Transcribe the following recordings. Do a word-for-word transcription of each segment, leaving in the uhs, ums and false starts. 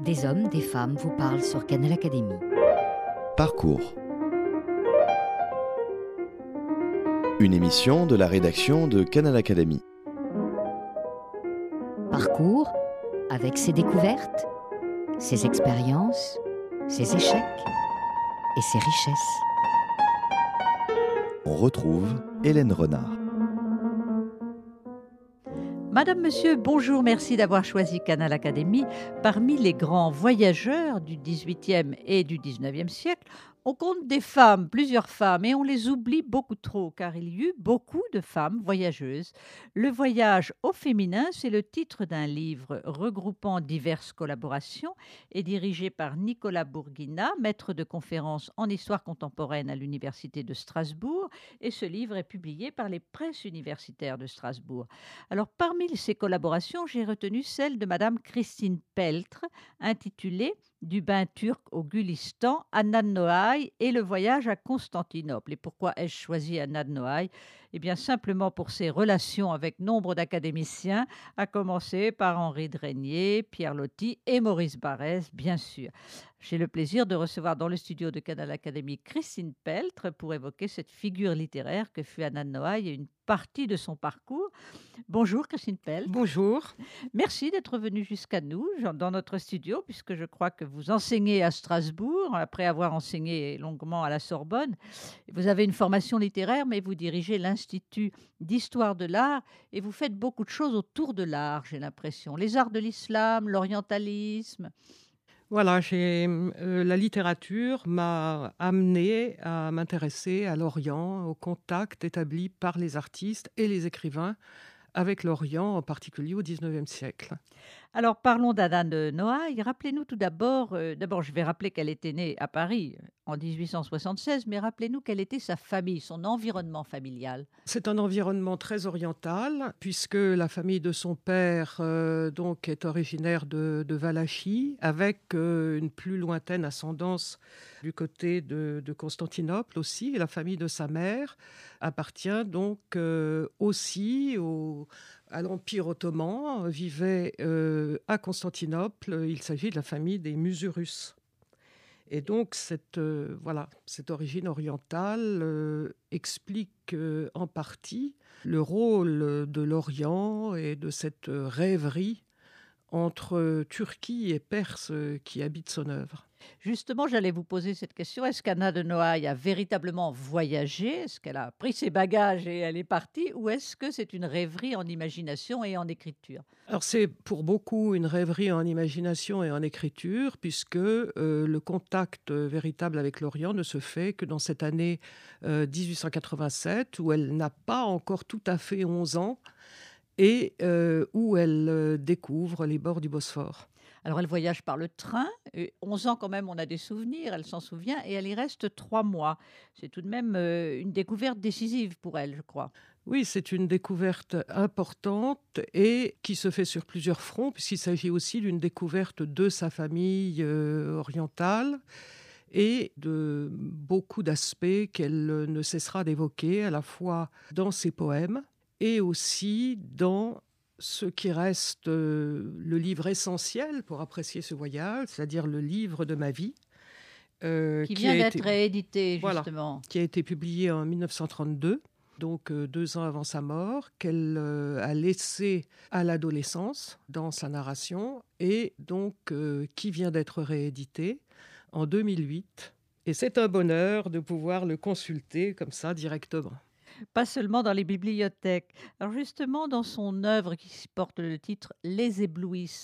Des hommes, des femmes vous parlent sur Canal Académie. Parcours. Une émission de la rédaction de Canal Académie. Parcours avec ses découvertes, ses expériences, ses échecs et ses richesses. On retrouve Hélène Renard. Madame, Monsieur, bonjour, merci d'avoir choisi Canal Académie. Parmi les grands voyageurs du dix-huitième et du dix-neuvième siècle, on compte des femmes, plusieurs femmes, et on les oublie beaucoup trop, car il y eut beaucoup de femmes voyageuses. Le voyage au féminin, c'est le titre d'un livre regroupant diverses collaborations et dirigé par Nicolas Bourguina, maître de conférences en histoire contemporaine à l'Université de Strasbourg, et ce livre est publié par les presses universitaires de Strasbourg. Alors, parmi ces collaborations, j'ai retenu celle de Madame Christine Peltre, intitulée « Du bain turc au Gulistan, Anna de Noailles et le voyage à Constantinople ». Et pourquoi ai-je choisi Anna de Noailles ? Eh bien, simplement pour ses relations avec nombre d'académiciens, à commencer par Henri de Régnier, Pierre Loti et Maurice Barrès, bien sûr. J'ai le plaisir de recevoir dans le studio de Canal Académie Christine Peltre pour évoquer cette figure littéraire que fut Anna de Noailles et une partie de son parcours. Bonjour Christine Peltre. Bonjour. Merci d'être venue jusqu'à nous, dans notre studio, puisque je crois que vous enseignez à Strasbourg, après avoir enseigné longuement à la Sorbonne. Vous avez une formation littéraire, mais vous dirigez l'Institut d'histoire de l'art et vous faites beaucoup de choses autour de l'art, j'ai l'impression. Les arts de l'islam, l'orientalisme. Voilà, j'ai, euh, la littérature m'a amené à m'intéresser à l'Orient, au contact établi par les artistes et les écrivains avec l'Orient, en particulier au dix-neuvième siècle. Alors parlons d'Anna de Noailles. Rappelez-nous tout d'abord, euh, d'abord je vais rappeler qu'elle était née à Paris en dix-huit cent soixante-seize, mais rappelez-nous quelle était sa famille, son environnement familial. C'est un environnement très oriental, puisque la famille de son père euh, donc, est originaire de, de Valachie, avec euh, une plus lointaine ascendance du côté de, de Constantinople aussi. Et la famille de sa mère appartient donc euh, aussi au, à l'Empire ottoman, vivait euh, à Constantinople. Il s'agit de la famille des Musurus. Et donc, cette, euh, voilà, cette origine orientale euh, explique euh, en partie le rôle de l'Orient et de cette rêverie entre Turquie et Perse qui habite son œuvre. Justement, j'allais vous poser cette question. Est-ce qu'Anna de Noailles a véritablement voyagé ? Est-ce qu'elle a pris ses bagages et elle est partie ? Ou est-ce que c'est une rêverie en imagination et en écriture ? Alors c'est pour beaucoup une rêverie en imagination et en écriture, puisque euh, le contact véritable avec l'Orient ne se fait que dans cette année euh, dix-huit cent quatre-vingt-sept, où elle n'a pas encore tout à fait onze ans, et euh, où elle euh, découvre les bords du Bosphore. Alors, elle voyage par le train. Et onze ans, quand même, on a des souvenirs. Elle s'en souvient. Et elle y reste trois mois. C'est tout de même euh, une découverte décisive pour elle, je crois. Oui, c'est une découverte importante et qui se fait sur plusieurs fronts, puisqu'il s'agit aussi d'une découverte de sa famille euh, orientale et de beaucoup d'aspects qu'elle ne cessera d'évoquer, à la fois dans ses poèmes et aussi dans ce qui reste euh, le livre essentiel pour apprécier ce voyage, c'est-à-dire le livre de ma vie. Euh, qui vient qui d'être été, réédité, justement. Voilà, qui a été publié en dix-neuf cent trente-deux, donc euh, deux ans avant sa mort, qu'elle euh, a laissé à l'adolescence dans sa narration, et donc euh, qui vient d'être réédité en deux mille huit. Et c'est un bonheur de pouvoir le consulter comme ça directement. Pas seulement dans les bibliothèques. Alors justement, dans son œuvre qui porte le titre « Les éblouissements »,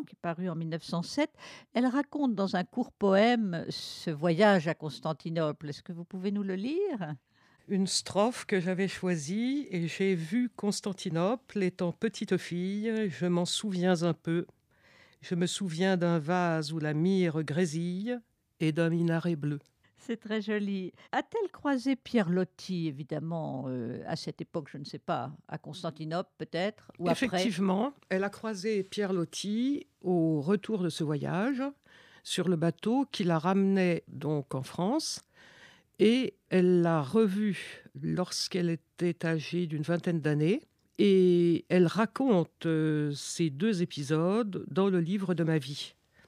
qui est paru en dix-neuf cent sept, elle raconte dans un court poème ce voyage à Constantinople. Est-ce que vous pouvez nous le lire ? Une strophe que j'avais choisie, et j'ai vu Constantinople étant petite fille, je m'en souviens un peu. Je me souviens d'un vase où la myrrhe grésille et d'un minaret bleu. C'est très joli. A-t-elle croisé Pierre Loti, évidemment, euh, à cette époque, je ne sais pas, à Constantinople peut-être, ou après ? Effectivement, elle a croisé Pierre Loti au retour de ce voyage, sur le bateau qui la ramenait donc en France, et elle l'a revu lorsqu'elle était âgée d'une vingtaine d'années, et elle raconte euh, ces deux épisodes dans le livre de ma vie.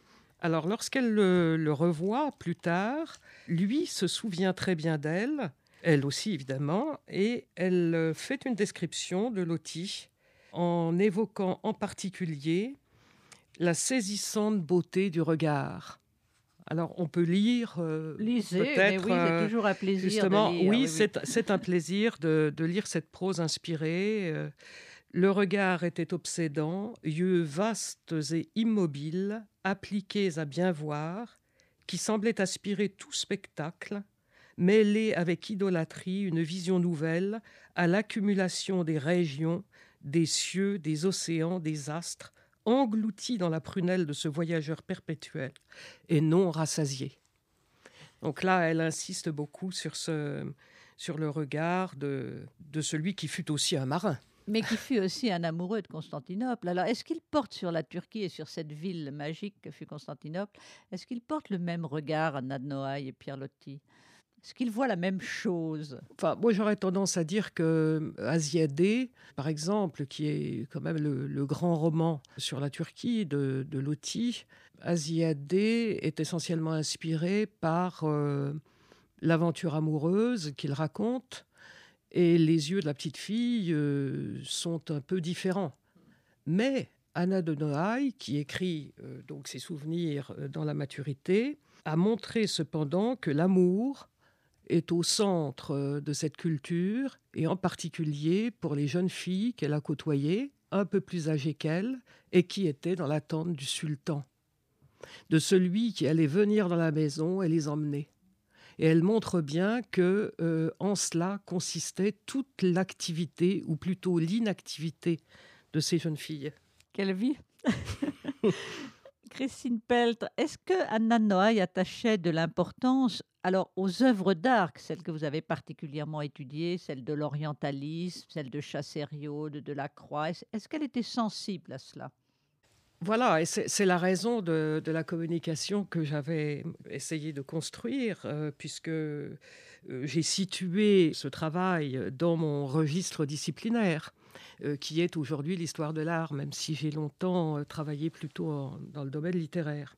Alors, lorsqu'elle le, le revoit plus tard, lui se souvient très bien d'elle, elle aussi évidemment, et elle fait une description de Lottie en évoquant en particulier la saisissante beauté du regard. Alors, on peut lire euh, Lisez, peut-être... mais oui, c'est euh, toujours un plaisir justement, de lire. oui, Oui, oui. c'est, c'est un plaisir de, de lire cette prose inspirée. Euh, le regard était obsédant, yeux vastes et immobiles, appliqués à bien voir, qui semblaient aspirer tout spectacle, mêler avec idolâtrie une vision nouvelle à l'accumulation des régions, des cieux, des océans, des astres, engloutis dans la prunelle de ce voyageur perpétuel et non rassasié. Donc là, elle insiste beaucoup sur, ce, sur le regard de, de celui qui fut aussi un marin. Mais qui fut aussi un amoureux de Constantinople. Alors, est-ce qu'il porte sur la Turquie et sur cette ville magique que fut Constantinople, est-ce qu'il porte le même regard, Anna de Noailles et Pierre Loti ? Est-ce qu'ils voient la même chose ? Enfin, moi, j'aurais tendance à dire que Asiadé, par exemple, qui est quand même le, le grand roman sur la Turquie de, de Loti, Asiadé est essentiellement inspiré par euh, l'aventure amoureuse qu'il raconte, et les yeux de la petite fille euh, sont un peu différents. Mais Anna de Noailles, qui écrit euh, donc ses souvenirs euh, dans la maturité, a montré cependant que l'amour est au centre de cette culture, et en particulier pour les jeunes filles qu'elle a côtoyées, un peu plus âgées qu'elle, et qui étaient dans l'attente du sultan, de celui qui allait venir dans la maison et les emmener. Et elle montre bien que euh, en cela consistait toute l'activité, ou plutôt l'inactivité de ces jeunes filles. Quelle vie. Christine Peltre, est-ce que Anna de Noailles attachait de l'importance alors aux œuvres d'art, celles que vous avez particulièrement étudiées, celles de l'orientalisme, celles de Chassériau, de Delacroix, est-ce, est-ce qu'elle était sensible à cela ? Voilà, et c'est, c'est la raison de, de la communication que j'avais essayé de construire, euh, puisque euh, j'ai situé ce travail dans mon registre disciplinaire, euh, qui est aujourd'hui l'histoire de l'art, même si j'ai longtemps euh, travaillé plutôt en, dans le domaine littéraire.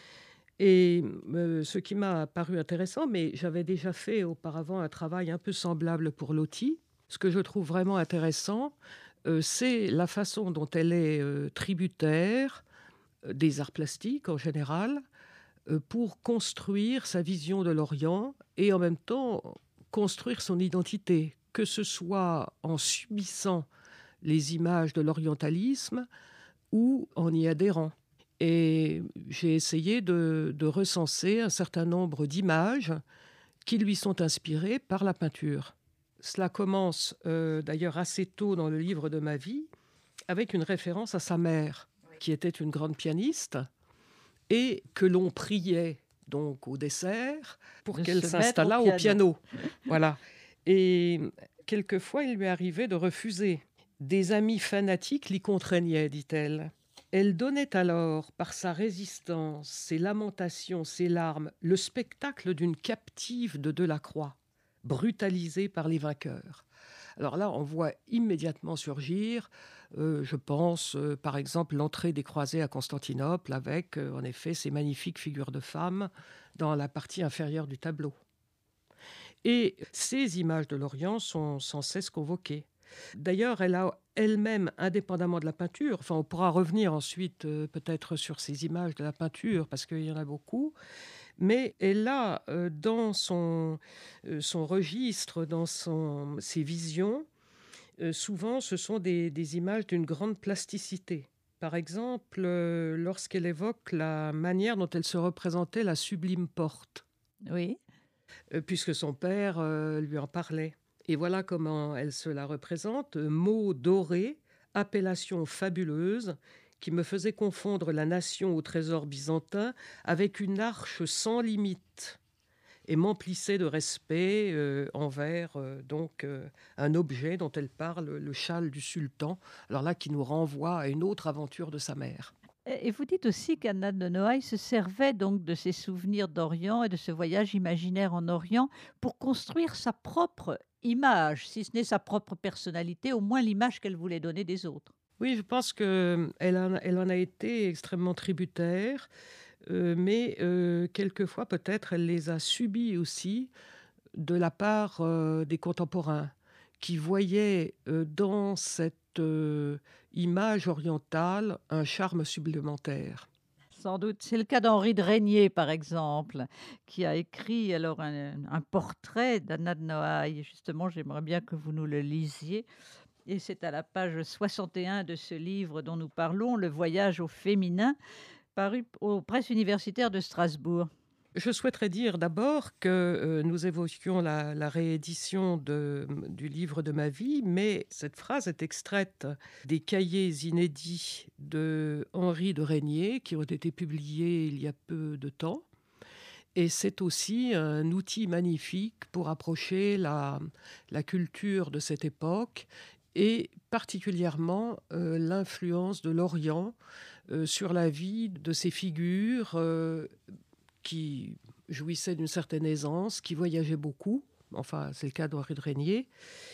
Et euh, ce qui m'a paru intéressant, mais j'avais déjà fait auparavant un travail un peu semblable pour Loti, ce que je trouve vraiment intéressant, Euh, c'est la façon dont elle est euh, tributaire euh, des arts plastiques en général euh, pour construire sa vision de l'Orient et en même temps construire son identité, que ce soit en subissant les images de l'orientalisme ou en y adhérant. Et j'ai essayé de, de recenser un certain nombre d'images qui lui sont inspirées par la peinture. Cela commence euh, d'ailleurs assez tôt dans le livre de ma vie, avec une référence à sa mère, qui était une grande pianiste, et que l'on priait donc au dessert pour De qu'elle se s'installât mettre au au piano. Voilà. Et quelquefois, il lui arrivait de refuser. Des amis fanatiques l'y contraignaient, dit-elle. Elle donnait alors, par sa résistance, ses lamentations, ses larmes, le spectacle d'une captive de Delacroix, brutalisée par les vainqueurs. Alors là, on voit immédiatement surgir, euh, je pense, euh, par exemple, l'entrée des croisés à Constantinople avec, euh, en effet, ces magnifiques figures de femmes dans la partie inférieure du tableau. Et ces images de l'Orient sont sans cesse convoquées. D'ailleurs, elle a elle-même, indépendamment de la peinture, enfin, on pourra revenir ensuite euh, peut-être sur ces images de la peinture, parce qu'il y en a beaucoup, mais elle a euh, dans son, euh, son registre, dans son, ses visions, euh, souvent ce sont des, des images d'une grande plasticité. Par exemple, euh, lorsqu'elle évoque la manière dont elle se représentait la sublime porte, Oui. euh, puisque son père euh, lui en parlait. Et voilà comment elle se la représente, mot doré, appellation fabuleuse, qui me faisait confondre la nation au trésor byzantin avec une arche sans limite, et m'emplissait de respect euh, envers euh, donc euh, un objet dont elle parle, le châle du sultan, alors là qui nous renvoie à une autre aventure de sa mère. Et vous dites aussi qu'Anna de Noailles se servait donc de ses souvenirs d'Orient et de ce voyage imaginaire en Orient pour construire sa propre image, si ce n'est sa propre personnalité, au moins l'image qu'elle voulait donner des autres. Oui, je pense qu'elle en, elle en a été extrêmement tributaire. euh, mais euh, quelquefois peut-être elle les a subies aussi de la part euh, des contemporains qui voyaient euh, dans cette euh, image orientale un charme supplémentaire. Sans doute. C'est le cas d'Henri de Régnier, par exemple, qui a écrit alors un, un portrait d'Anna de Noailles. Justement, j'aimerais bien que vous nous le lisiez. Et c'est à la page soixante et un de ce livre dont nous parlons, Le voyage au féminin, paru aux presses universitaires de Strasbourg. Je souhaiterais dire d'abord que euh, nous évoquions la, la réédition de, du livre de ma vie, mais cette phrase est extraite des cahiers inédits de Henri de Régnier qui ont été publiés il y a peu de temps. Et c'est aussi un outil magnifique pour approcher la, la culture de cette époque et particulièrement euh, l'influence de l'Orient euh, sur la vie de ces figures euh, qui jouissaient d'une certaine aisance, qui voyageaient beaucoup. Enfin, c'est le cas d'Henri de Régnier.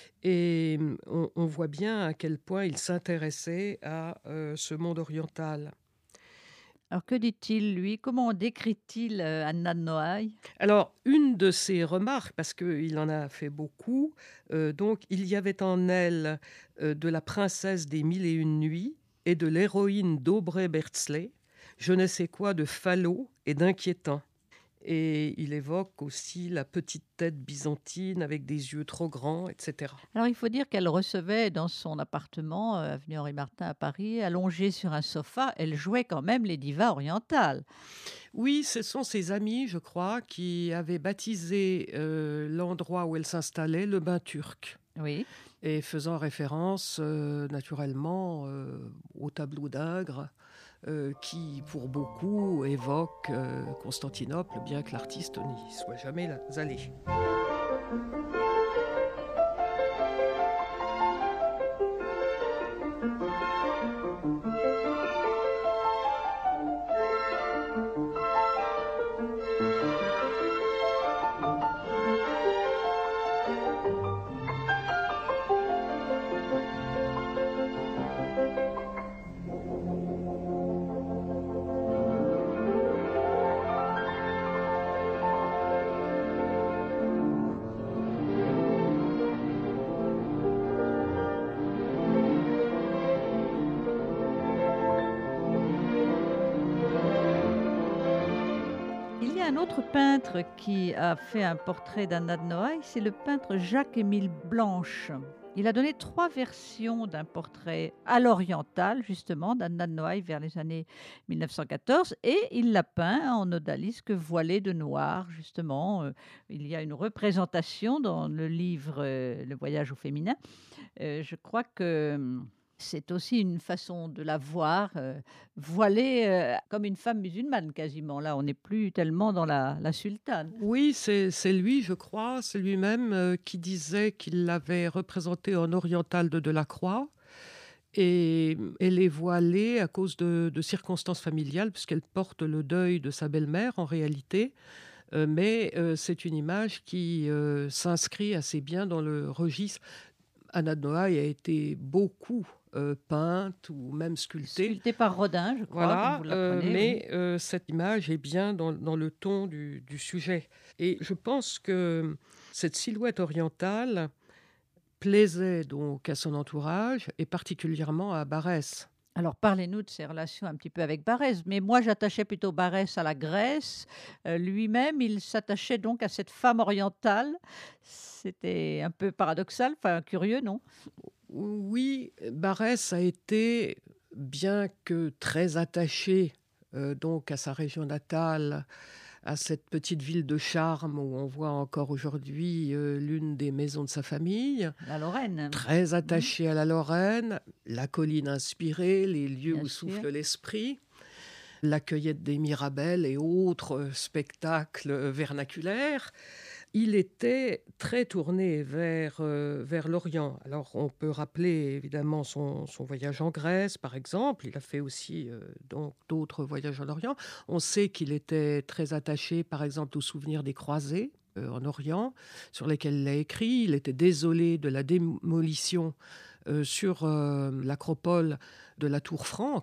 Et on, on voit bien à quel point il s'intéressait à euh, ce monde oriental. Alors, que dit-il, lui? Comment décrit-il euh, Anna de Noailles? Alors, une de ses remarques, parce qu'il en a fait beaucoup, euh, donc il y avait en elle euh, de la princesse des mille et une nuits et de l'héroïne d'Aubrey Beardsley, je ne sais quoi de falot et d'inquiétant. Et il évoque aussi la petite tête byzantine avec des yeux trop grands, et cetera. Alors, il faut dire qu'elle recevait dans son appartement, euh, avenue Henri Martin à Paris, allongée sur un sofa, elle jouait quand même les divas orientales. Oui, ce sont ses amis, je crois, qui avaient baptisé euh, l'endroit où elle s'installait le bain turc. Oui. Et faisant référence euh, naturellement euh, au tableau d'Ingres, euh, qui pour beaucoup évoque euh, Constantinople, bien que l'artiste n'y soit jamais allé. Un autre peintre qui a fait un portrait d'Anna de Noailles, c'est le peintre Jacques-Émile Blanche. Il a donné trois versions d'un portrait à l'oriental, justement, d'Anna de Noailles vers les années mille neuf cent quatorze, et il l'a peint en odalisque voilé de noir, justement. Euh, il y a une représentation dans le livre euh, Le voyage au féminin. Euh, je crois que c'est aussi une façon de la voir, euh, voilée euh, comme une femme musulmane quasiment. Là, on n'est plus tellement dans la, la sultane. Oui, c'est, c'est lui, je crois, c'est lui-même euh, qui disait qu'il l'avait représentée en orientale de Delacroix. Et elle est voilée à cause de, de circonstances familiales, puisqu'elle porte le deuil de sa belle-mère en réalité. Euh, mais euh, c'est une image qui euh, s'inscrit assez bien dans le registre. Anna de Noailles a été beaucoup euh, peinte ou même sculptée. Sculptée par Rodin, je crois. Voilà, comme vous l'apprenez, euh, mais oui. euh, cette image est bien dans, dans le ton du, du sujet. Et je pense que cette silhouette orientale plaisait donc à son entourage et particulièrement à Barès. Alors, parlez-nous de ses relations un petit peu avec Barès. Mais moi, j'attachais plutôt Barès à la Grèce. Euh, lui-même, il s'attachait donc à cette femme orientale. C'était un peu paradoxal, enfin curieux, non? Oui, Barès a été, bien que très attaché euh, donc à sa région natale, à cette petite ville de charme où on voit encore aujourd'hui euh, l'une des maisons de sa famille. La Lorraine. Très attaché mmh. à la Lorraine, la colline inspirée, les lieux Bien où sûr. souffle l'esprit, la cueillette des mirabelles et autres spectacles vernaculaires. Il était très tourné vers, euh, vers l'Orient. Alors, on peut rappeler évidemment son, son voyage en Grèce, par exemple. Il a fait aussi euh, donc, d'autres voyages en Orient. On sait qu'il était très attaché, par exemple, au souvenir des croisés euh, en Orient, sur lesquels il a écrit. Il était désolé de la démolition euh, sur euh, l'acropole de la Tour Franque,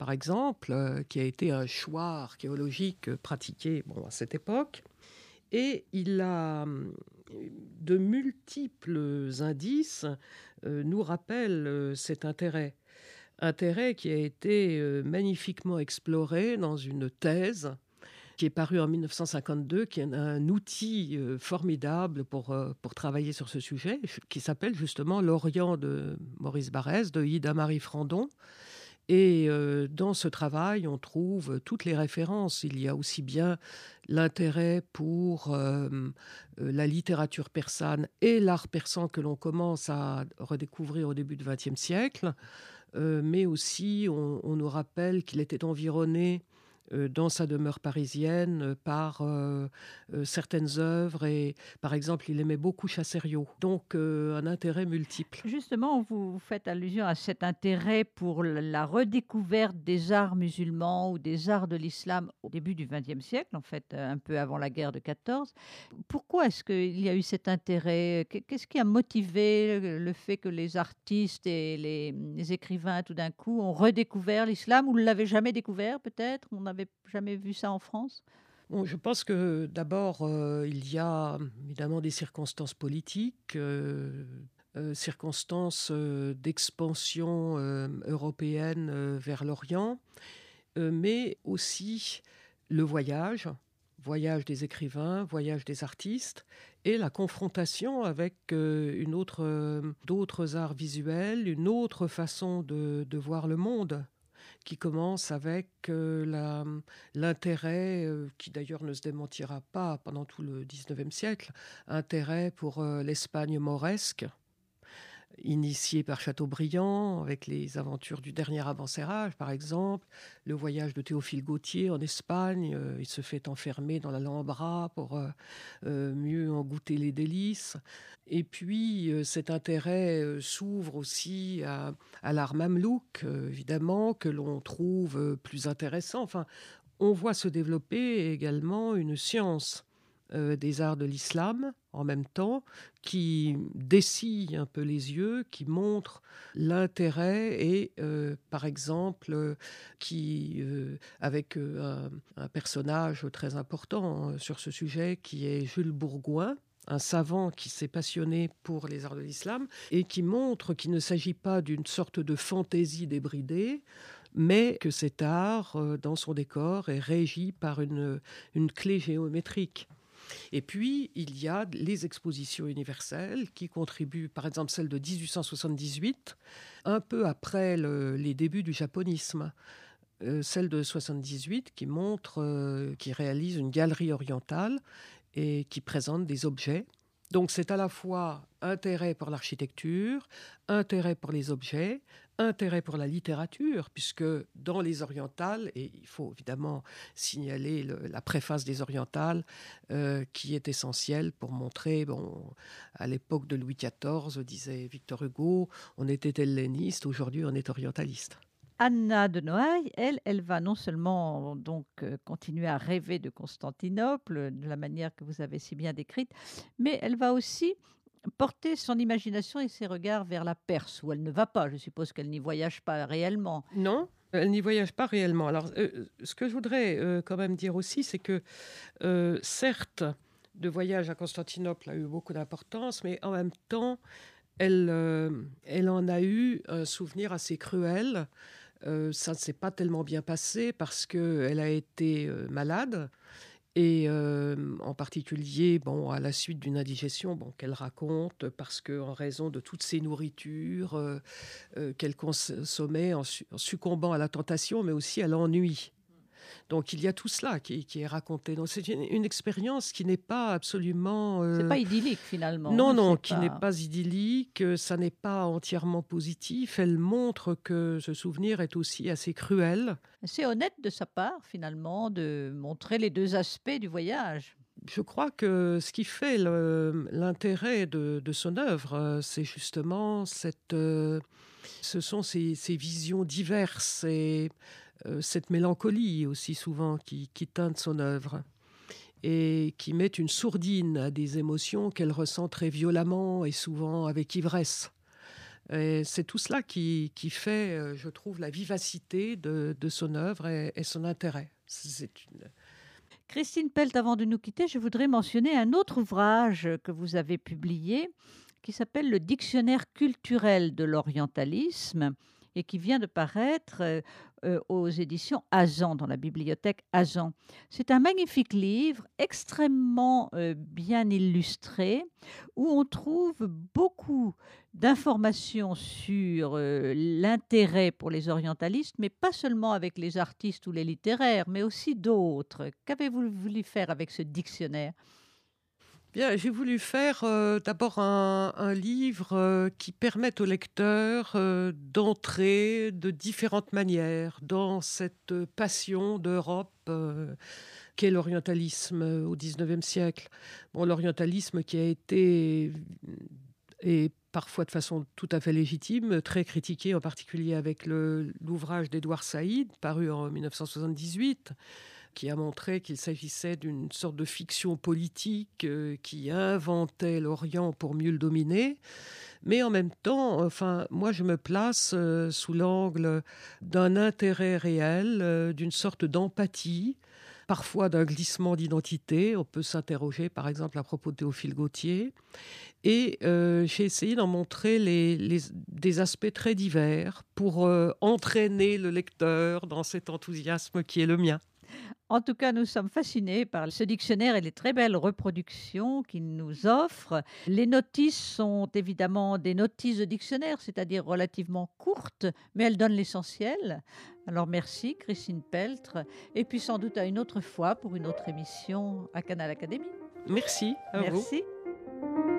par exemple, euh, qui a été un choix archéologique pratiqué bon, à cette époque. Et il a de multiples indices euh, nous rappellent euh, cet intérêt. Intérêt qui a été euh, magnifiquement exploré dans une thèse qui est parue en dix-neuf cent cinquante-deux, qui est un outil euh, formidable pour, euh, pour travailler sur ce sujet, qui s'appelle justement L'Orient de Maurice Barrès, de Ida-Marie Frandon. Et euh, dans ce travail, on trouve toutes les références. Il y a aussi bien l'intérêt pour euh, la littérature persane et l'art persan que l'on commence à redécouvrir au début du vingtième siècle, euh, mais aussi on, on nous rappelle qu'il était environné euh, dans sa demeure parisienne euh, par euh, euh, certaines œuvres. Et par exemple, il aimait beaucoup Chassériau. Donc, euh, un intérêt multiple. Justement, vous faites allusion à cet intérêt pour la redécouverte des arts musulmans ou des arts de l'islam au début du vingtième siècle, en fait, un peu avant la guerre de quatorze. Pourquoi est-ce qu'il y a eu cet intérêt? Qu'est-ce qui a motivé le fait que les artistes et les, les écrivains, tout d'un coup, ont redécouvert l'islam, ou ne l'avaient jamais découvert, peut-être? On n'avait jamais vu ça en France? Bon, je pense que d'abord, euh, il y a évidemment des circonstances politiques, euh, euh, circonstances euh, d'expansion euh, européenne euh, vers l'Orient, euh, mais aussi le voyage, voyage des écrivains, voyage des artistes, et la confrontation avec euh, une autre, euh, d'autres arts visuels, une autre façon de, de voir le monde, qui commence avec euh, la, l'intérêt, euh, qui d'ailleurs ne se démentira pas pendant tout le dix-neuvième siècle, intérêt pour euh, l'Espagne mauresque, initié par Chateaubriand, avec les aventures du dernier Abencerrage, par exemple, le voyage de Théophile Gautier en Espagne, euh, il se fait enfermer dans l'Alhambra pour euh, euh, mieux en goûter les délices. Et puis, euh, cet intérêt euh, s'ouvre aussi à, à l'art mamelouk, euh, évidemment, que l'on trouve euh, plus intéressant. Enfin, on voit se développer également une science Euh, des arts de l'islam en même temps, qui dessille un peu les yeux, qui montre l'intérêt et, euh, par exemple, euh, qui, euh, avec euh, un, un personnage très important euh, sur ce sujet, qui est Jules Bourgoin, un savant qui s'est passionné pour les arts de l'islam et qui montre qu'il ne s'agit pas d'une sorte de fantaisie débridée, mais que cet art, euh, dans son décor, est régi par une, une clé géométrique. Et puis, il y a les expositions universelles qui contribuent, par exemple celle de dix-huit cent soixante-dix-huit, un peu après le, les débuts du japonisme. Euh, celle de soixante-dix-huit qui montre, euh, qui réalise une galerie orientale et qui présente des objets. Donc c'est à la fois intérêt pour l'architecture, intérêt pour les objets, intérêt pour la littérature, puisque dans les orientales, et il faut évidemment signaler le, la préface des orientales, euh, qui est essentielle pour montrer, bon, à l'époque de Louis quatorze, disait Victor Hugo, on était helléniste, aujourd'hui on est orientaliste. Anna de Noailles, elle, elle va non seulement donc euh, continuer à rêver de Constantinople, de la manière que vous avez si bien décrite, mais elle va aussi porter son imagination et ses regards vers la Perse, où elle ne va pas. Je suppose qu'elle n'y voyage pas réellement. Non, elle n'y voyage pas réellement. Alors, euh, ce que je voudrais euh, quand même dire aussi, c'est que, euh, certes, le voyage à Constantinople a eu beaucoup d'importance, mais en même temps, elle, euh, elle en a eu un souvenir assez cruel. Euh, ça ne s'est pas tellement bien passé parce qu'elle a été euh, malade. Et euh, en particulier, bon, à la suite d'une indigestion, bon, qu'elle raconte, parce qu'en raison de toutes ces nourritures euh, euh, qu'elle consommait en, su- en succombant à la tentation, mais aussi à l'ennui. Donc il y a tout cela qui, qui est raconté. Donc c'est une, une expérience qui n'est pas absolument... Euh... C'est pas idyllique finalement. Non, hein, non, c'est qui pas... n'est pas idyllique, ça n'est pas entièrement positif. Elle montre que ce souvenir est aussi assez cruel. C'est honnête de sa part finalement de montrer les deux aspects du voyage. Je crois que ce qui fait le, l'intérêt de, de son œuvre, c'est justement cette, euh, ce sont ces, ces visions diverses et euh, cette mélancolie aussi souvent qui, qui teinte son œuvre et qui met une sourdine à des émotions qu'elle ressent très violemment et souvent avec ivresse. Et c'est tout cela qui, qui fait, je trouve, la vivacité de, de son œuvre et, et son intérêt. C'est une... Christine Pelt, avant de nous quitter, je voudrais mentionner un autre ouvrage que vous avez publié qui s'appelle Le Dictionnaire culturel de l'orientalisme et qui vient de paraître euh, euh, aux éditions Azan, dans la bibliothèque Azan. C'est un magnifique livre, extrêmement euh, bien illustré, où on trouve beaucoup d'informations sur euh, l'intérêt pour les orientalistes, mais pas seulement avec les artistes ou les littéraires, mais aussi d'autres. Qu'avez-vous voulu faire avec ce dictionnaire ? Bien, j'ai voulu faire euh, d'abord un, un livre euh, qui permette au lecteur euh, d'entrer de différentes manières dans cette passion d'Europe euh, qu'est l'orientalisme au dix-neuvième siècle. Bon, l'orientalisme qui a été, et parfois de façon tout à fait légitime, très critiqué, en particulier avec le, l'ouvrage d'Édouard Saïd, paru en dix-neuf cent soixante-dix-huit, qui a montré qu'il s'agissait d'une sorte de fiction politique euh, qui inventait l'Orient pour mieux le dominer. Mais en même temps, enfin, moi je me place euh, sous l'angle d'un intérêt réel, euh, d'une sorte d'empathie, parfois d'un glissement d'identité. On peut s'interroger par exemple à propos de Théophile Gautier. Et euh, j'ai essayé d'en montrer les, les, des aspects très divers pour euh, entraîner le lecteur dans cet enthousiasme qui est le mien. En tout cas, nous sommes fascinés par ce dictionnaire et les très belles reproductions qu'il nous offre. Les notices sont évidemment des notices de dictionnaire, c'est-à-dire relativement courtes, mais elles donnent l'essentiel. Alors merci Christine Peltre, et puis sans doute à une autre fois pour une autre émission à Canal Académie. Merci à vous. Merci.